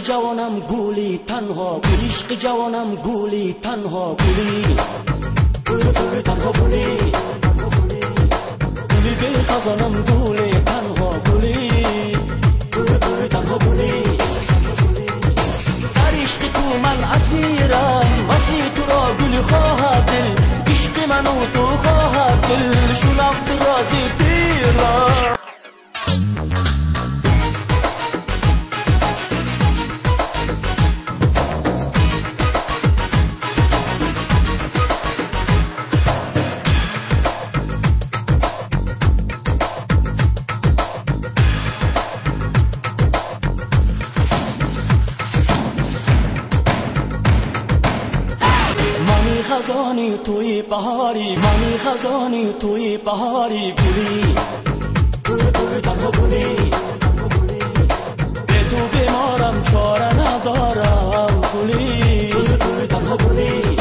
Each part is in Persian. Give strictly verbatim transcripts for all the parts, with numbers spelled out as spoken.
جوانم گولی تنها گولی، عشق جوانم گولی تنها گولی، گولی گولی تنها گولی، گولی به خزانم گولی تنها گولی، گولی گولی تنها گولی. در عشق تو من اسیرم، وصل تو را گل خواهد دل، عشق من و تو خواهد دل، شناخت راز دیرم. خزانی توی بهاری، منی خزانی توی بهاری، گلی گلی گلی تنها گلی، به تو بیمارم چاره ندارم، گلی گلی گلی تنها گلی.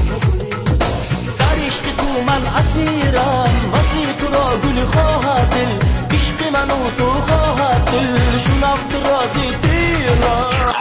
در عشق تو من اسیرم، وصل تو را گل خواهد دل، عشق من و تو خواهد دل، شناخت راز دیرم.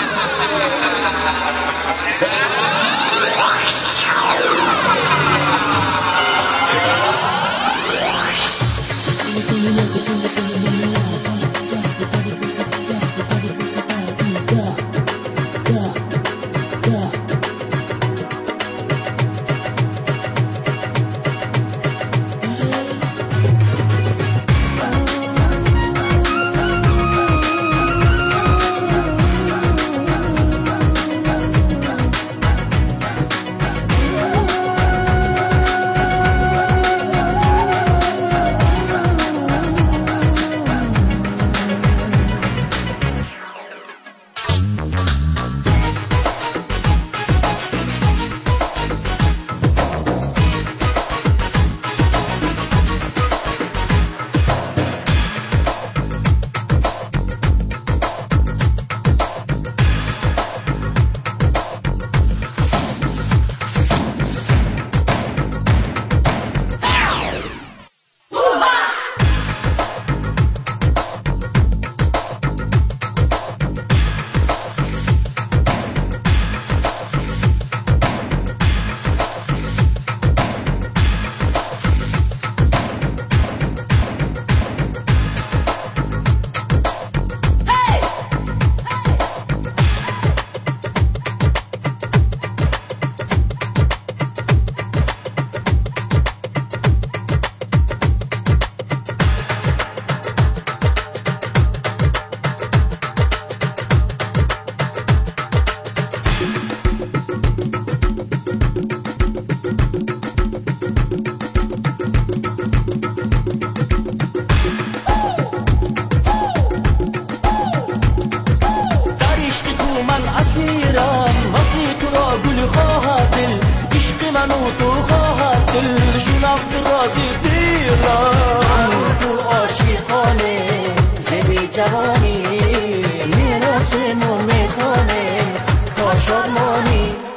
من و تو خواهد دل، شناخت راز دیرم. تو عاشقانه زبی جوانی، میراث مو میخانه تا شادمانی.